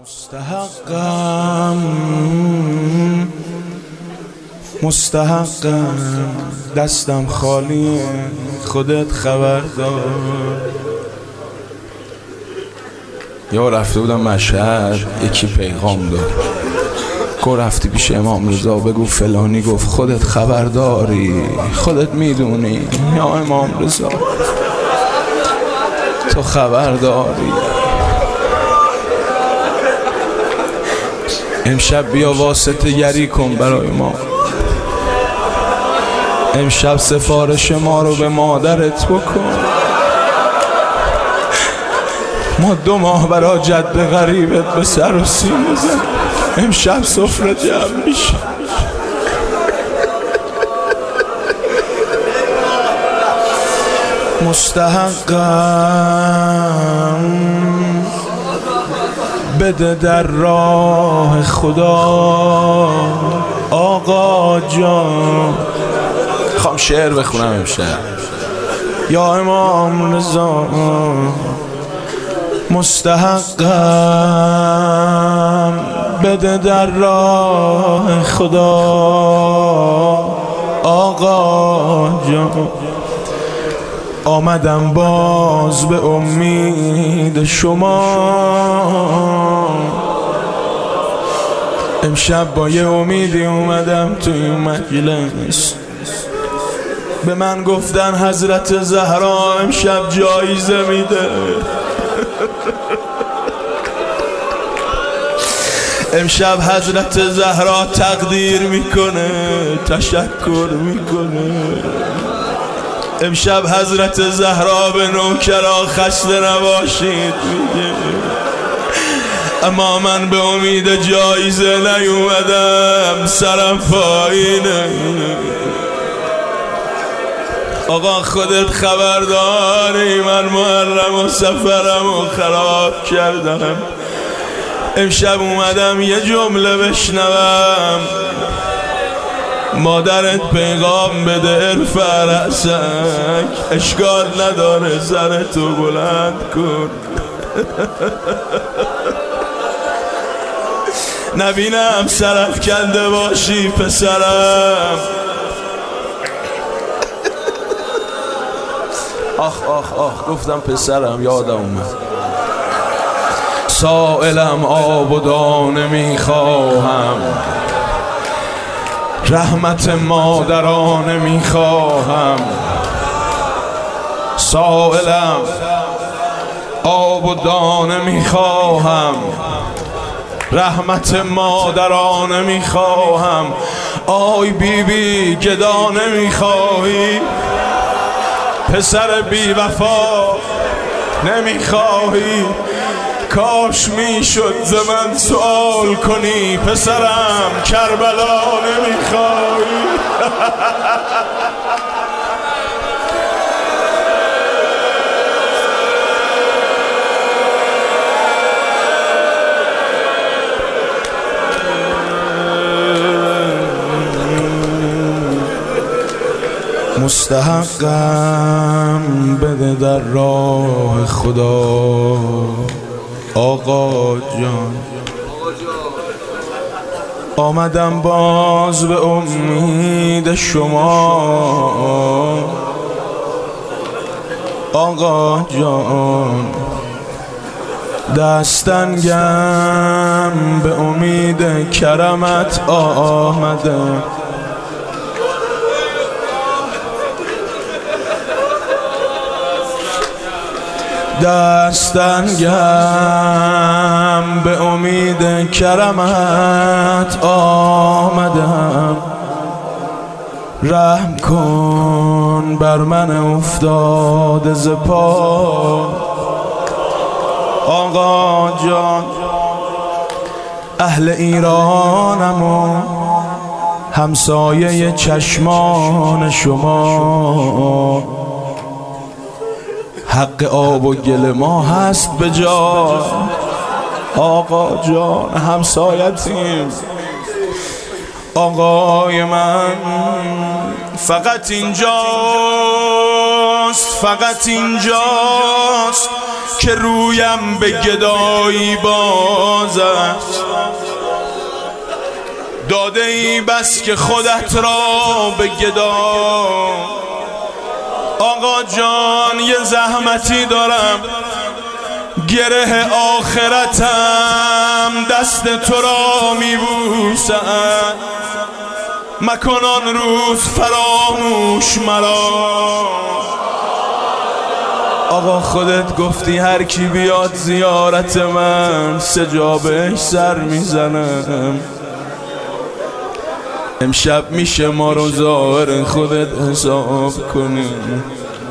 مستحقم دستم خالیه، خودت خبر دار. یا رفته بودم مشهد، یکی پیغام داد، گو رفتی پیش امام رضا بگو فلانی گفت خودت خبر داری، خودت میدونی یا امام رضا تو خبر داری. امشب بیا واسطه گری کن برای ما، امشب سفارش ما رو به مادرت بکن، ما 2 ماه برا جد غریبت به سر و سینه زد، امشب سفره جمع میشه. مستحقم بده در راه خدا آقا جان. خوام شعر بخونم امشب. یا امام رضا مستحقم بده در راه خدا آقا جان. آمدم باز به امید شما، امشب با یه امیدی اومدم توی مجلس. به من گفتن حضرت زهرا امشب جایزه میده، امشب حضرت زهرا تقدیر میکنه، تشکر میکنه. امشب حضرت زهرا به نوکرا خسته نباشید میگه، اما من به امید جایزه نیومدم، سرم پایینه. آقا خودت خبر داری من محرم و سفرم و خراب کردم، امشب اومدم یه جمله بشنوم، مادرت پیغام بده ارفع رأسک، اشکال نداره سرتو بلند کن. نبینم سرف کنده باشی پسرم. آخ آخ آخ گفتم پسرم یادم اومد. سائلم آب و دانه میخواهم، رحمت مادرانه میخواهم. سائلم آب و دانه میخواهم، رحمت مادرانه میخواهم. آی بیبی گدانه میخواهی، پسر بی وفا نمیخواهی. کاش میشد ز من سوال کنی، پسرم کربلا نمیخوای. مستحقم بده در راه خدا آقا جان. آمدم باز به امید شما آقا جان. دستنگم به امید کرمت آمدم، دستنگم به امید کرمت آمدم. رحم کن بر من افتاده ز پا آقا جان. اهل ایرانم و همسایه چشمان شما، حق آب و گل ما هست به جا آقا جان. همسایتیم آقای من، فقط اینجاست، فقط اینجاست که رویم به گدایی باز است. داده ای بس که خودت را به گدا. آقا جان یه زحمتی دارم، گره آخرتم دست تو را میبوسد. مکن آن روز فراموش مرا. آقا خودت گفتی هر کی بیاد زیارت من سه جا بهش سر میزنم. امشب میشه ما رو ظاهر خودت حساب کنیم.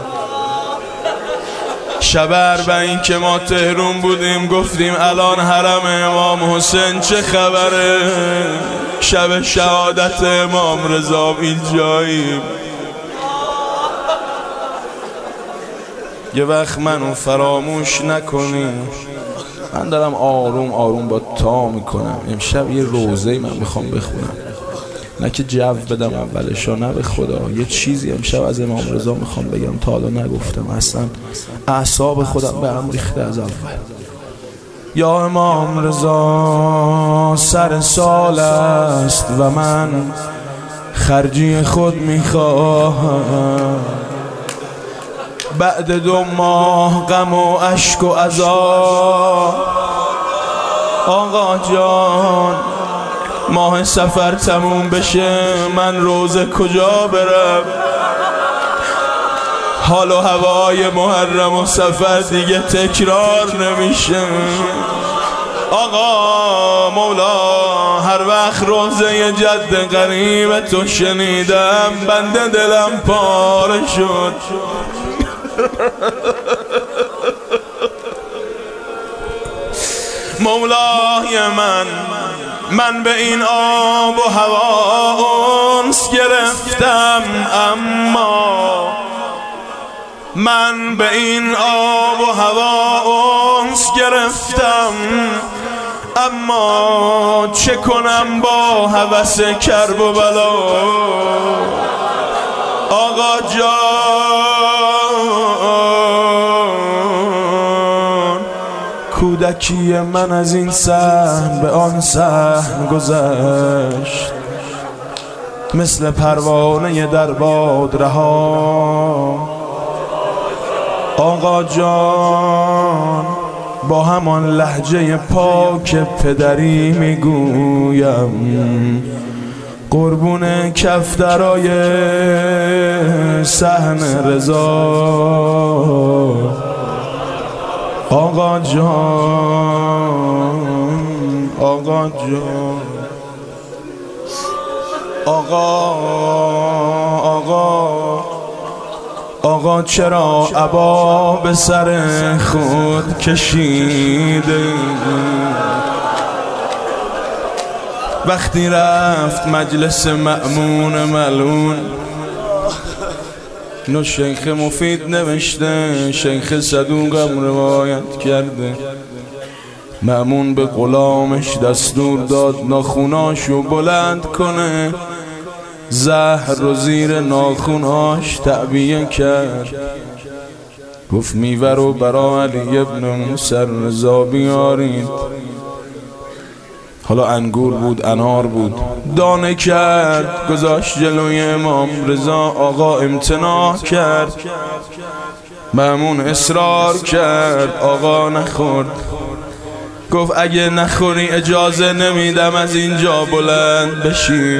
شب اربعین که ما تهرون بودیم گفتیم الان حرم امام حسین چه خبره. شب شهادت امام رضا اینجاییم. یه وقت منو فراموش نکنیم. من دارم آروم آروم با تا میکنم. امشب یه روزه‌ای من میخوام بخونم، نه که جو بدم اولشو، نه به خدا یه چیزی امشب از امام رضا میخوام بگم تا حالا نگفتم. اصلا اعصاب خودم به هم ریخته از اول. یا امام رضا سر سال است و من خرجی خود میخواهم. بعد 2 ماه غم و اشک و عذاب. آقا جان ماه سفر تموم بشه من روزه کجا برم؟ حال و هوای محرم و سفر دیگه تکرار نمیشه. آقا مولا هر وقت روزه جد غریب تو شنیدم بنده دلم پاره شد. مولای من به این آب و هوا انس گرفتم، اما من به این آب و هوا انس گرفتم، اما چه کنم با هوس کرب و بلا. آقا جان کودکی من از این صحن به آن صحن گذشت، مثل پروانه در باد رها. آقا جان با همان لهجه پاک پدری میگویم قربون کفترای صحن رضا. آقا جان آقا جان آقا چرا عبا به سر خود کشیده؟ وقتی رفت مجلس مأمون ملعون، اینو شیخ مفید نوشته، شیخ صدوقم روایت کرده. مأمون به غلامش دستور داد ناخوناشو بلند کنه، زهر رو زیر ناخوناش تعبیه کرد. گفت میوه رو برا علی ابن موسی رضا بیارید. حالا انگور بود انار بود، دانه کرد گذاشت جلوی امام رضا. آقا امتناع کرد، مأمون اصرار کرد، آقا نخورد. گفت اگه نخوری اجازه نمیدم از اینجا بلند بشی.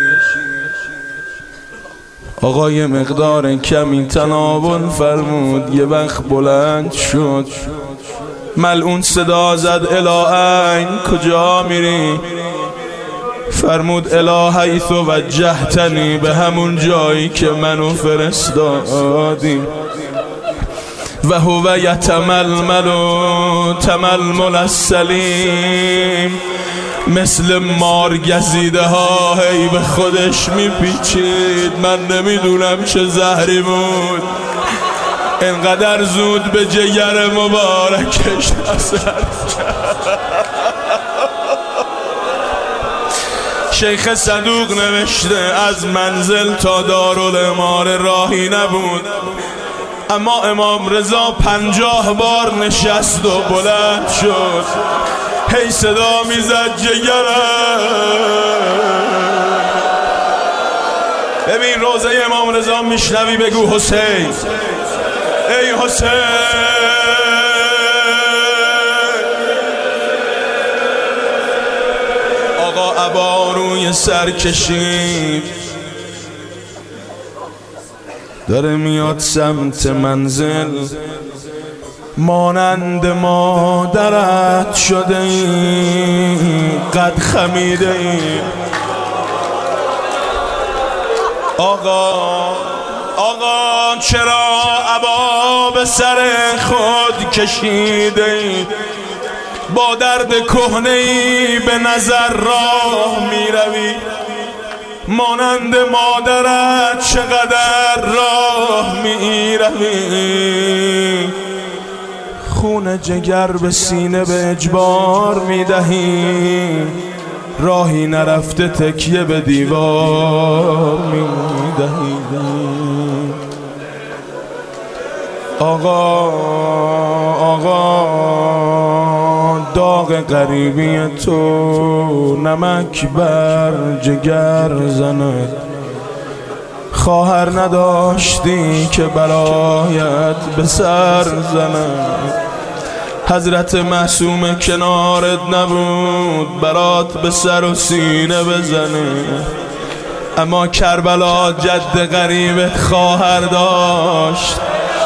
آقا یه مقدار کمی تناول فرمود، یه وقت بلند شد. ملعون صدا زد الی کجا میری؟ فرمود الی حیث وجهتنی، به همون جایی که منو فرستادی. و هو یتململ تململ السلیم، مثل مار گزیده ها هی به خودش میپیچید. من نمیدونم چه زهری بود انقدر زود به جگر مبارکش اثر کرد. شیخ صدوق نوشته از منزل تا دارالعماره راهی نبود، اما امام رضا 50 بار نشست و بلند شد، هی صدا میزد جگرم. ببین روزه امام رضا میشنوی بگو حسین، ای حسین. آقا عبا روی سر کشید، داره میاد سمت منزل. مانند مادرت شده ای، قد خمیده ای. آقا چرا عبا به سر خود کشیده ای؟ با درد کهنه ای به نظر راه می روی، مانند مادرت چقدر راه می روی. خون جگر به سینه به اجبار می دهی، راهی نرفته تکیه به دیوار می دهی. آقا داغ غریبی تو نمک بر جگر زند. خواهر نداشتی که برایت به سر زند. حضرت معصوم کنارت نبود برات به سر و سینه بزنه. اما کربلا جد غریبت خواهر داشت،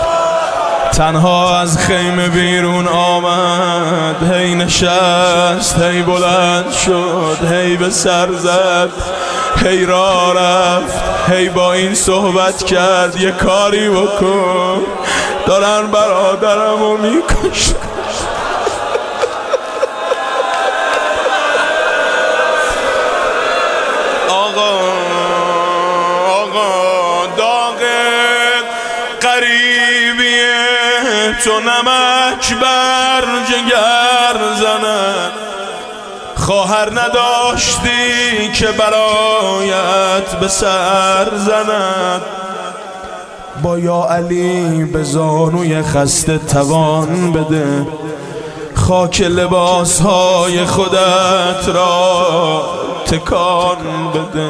تنها از خیمه بیرون آمد، هی نشست، هی بلند شد، هی به سر زد، هی راه رفت، هی با این صحبت کرد یه کاری بکن، دارن برادرمو میکشن. آقا داغ قریبیه تو نمک بر جگر زند. خواهر نداشتی که برایت به سر زند. با یا علی به زانوی خسته توان بده، خاک لباسهای خودت را تکان بده.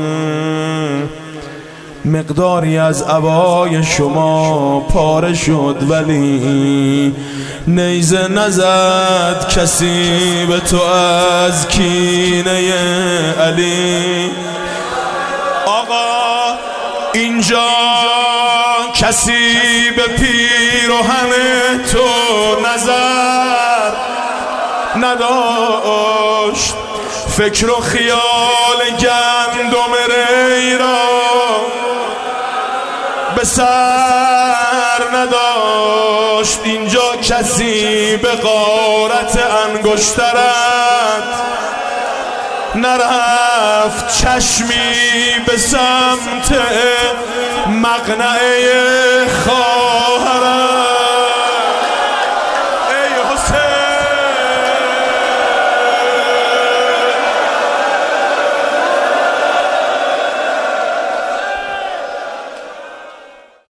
مقداری از عبای شما پاره شد ولی نیزه نزد کسی به تو از کینه علی. آقا اینجا کسی به پیراهن تو نظر نداشت، فکر و خیال گندم ری را به سر نداشت. اینجا کسی به غارت انگشترت نرفت، چشمی به سمت مقنعه